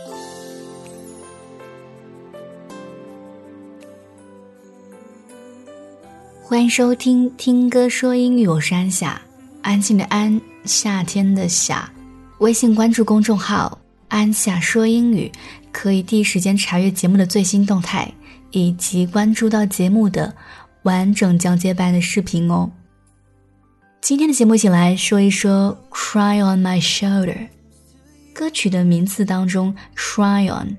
欢迎收听听歌说英语，我是安夏，安静的安，夏天的夏。微信关注公众号安夏说英语，可以第一时间查阅节目的最新动态，以及关注到节目的完整讲解版的视频哦。今天的节目一起来说一说 Cry on my shoulder。 歌曲的名字当中 Cry on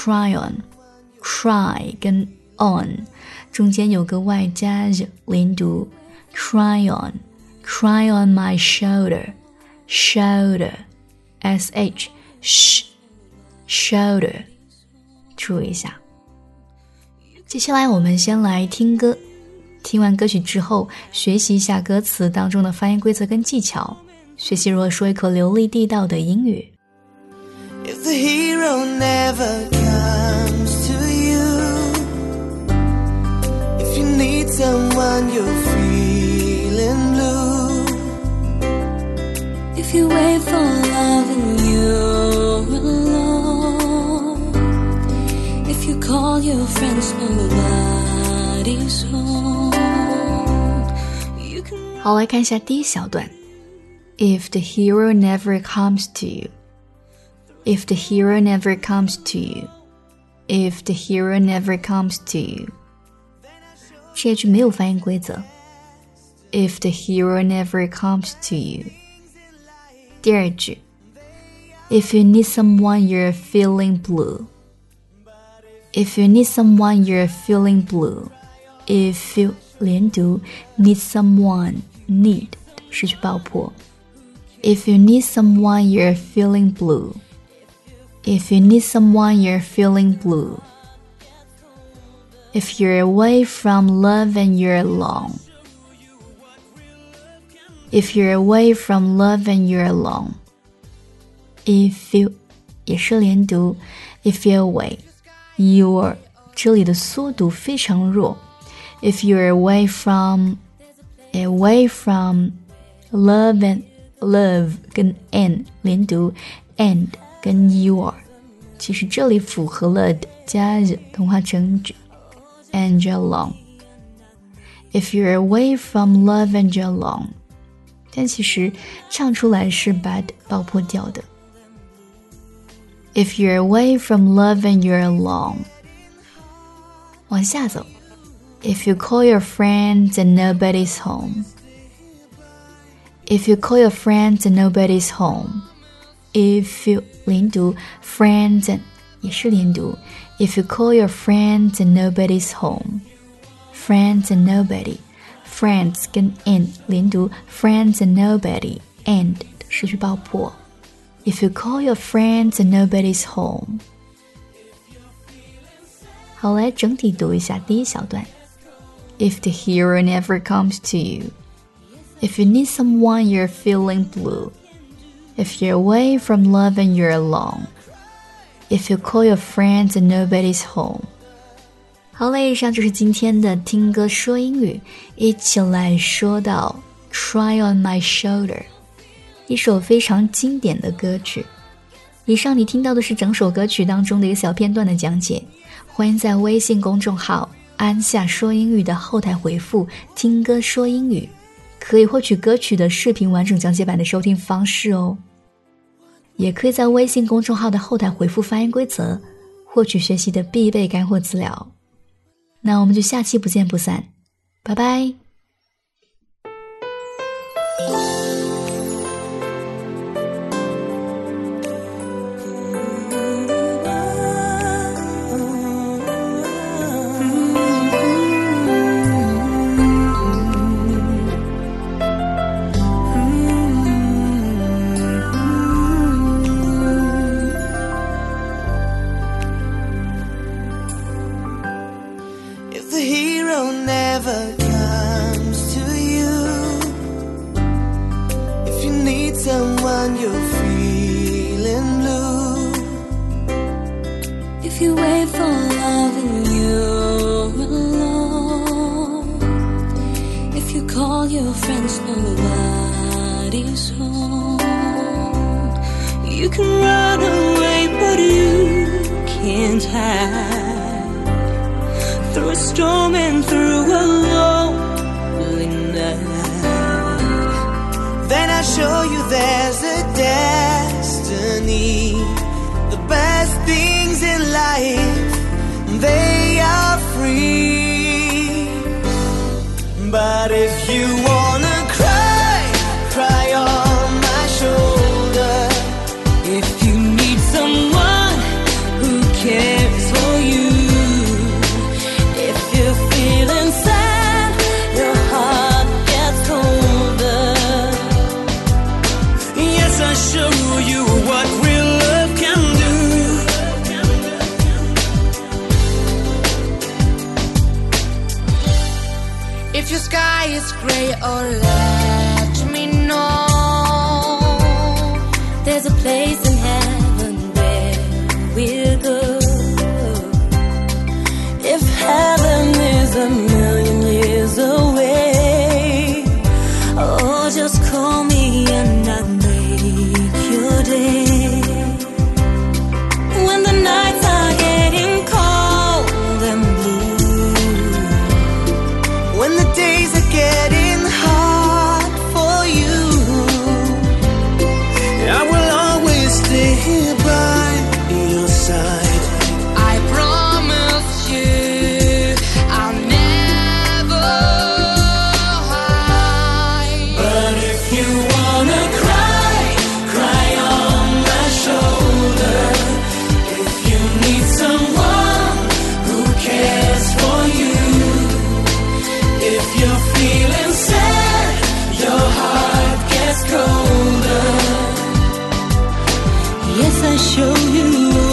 Cry 跟 on 中间有个外加连读， Cry on my shoulder sh shoulder 注意一下。接下来我们先来听歌，听完歌曲之后学习一下歌词当中的发音规则跟技巧，学习如何说一口流利地道的英语。 If the hero never comes to you, if you need someone you're feeling blue, if you wait for love and you're alone, if you call your friends nobody's home, you can... 好，来看一下第一小段。 If the hero never comes to you, if the hero never comes to you, if the hero never comes to you， 这句没有发音规则。 If the hero never comes to you。 第二句 If you need someone you're feeling blue, if you need someone you're feeling blue, if you 连读 need someone need 失去爆破。 If you need someone you're feeling blue, if you need someone you're feeling blue, if you're away from love and you're alone, if you're away from love and you're alone, if you 也是连读 if you're away you're 这里的缩读非常弱。 if you're away from love and love 跟 and 连读 and 跟 you're 其实这里符合了加同化成 and you're alone。 if you're away from love and you're alone， 但其实唱出来是把爆破掉的。 if you're away from love and you're alone， 往下走。 if you call your friends and nobody's home， if you call your friends and nobody's home， if you 连读 friends and 也是连读 if you call your friends and nobody's home， friends and nobody friends 跟 and 连读 friends and nobody and 失去爆破。 if you call your friends and nobody's home。 好，来整体读一下第一小段。 If the hero never comes to you, if you need someone you're feeling blue, if you're away from love and you're alone, if you call your friends and nobody's home。 好了，以上就是今天的听歌说英语，一起来说到 Cry on my shoulder， 一首非常经典的歌曲。以上你听到的是整首歌曲当中的一个小片段的讲解，欢迎在微信公众号安夏说英语的后台回复听歌说英语，可以获取歌曲的视频完整讲解版的收听方式哦。也可以在微信公众号的后台回复发音规则，获取学习的必备干货资料。那我们就下期不见不散，拜拜。 the hero never comes to you, if you need someone you're feeling blue, if you wait for love and you're alone, if you call your friends nobody's home, you can run away but you can't hide. Through a storm and through a lonely night. Then I show you there's a destiny. The best things in life, they are free. But if you wanna cry, cry on my shoulder. If you need someone who cares for you, if you're feeling sad, your heart gets colder. Yes, I show you what real love can do. If your sky is gray, or let me know. There's a place in heaven where we'll go. If heaven is a million years away, oh, just call me and I'll make your day. When the nights are getting cold and blue, When the days are getting hard for you, I will always stay here by your side. I promise you I'll never hide. But if you wanna cry, cry on my shoulder. If you need someone who cares for you, if you're feeling sad, your heart gets colder. yes, I show you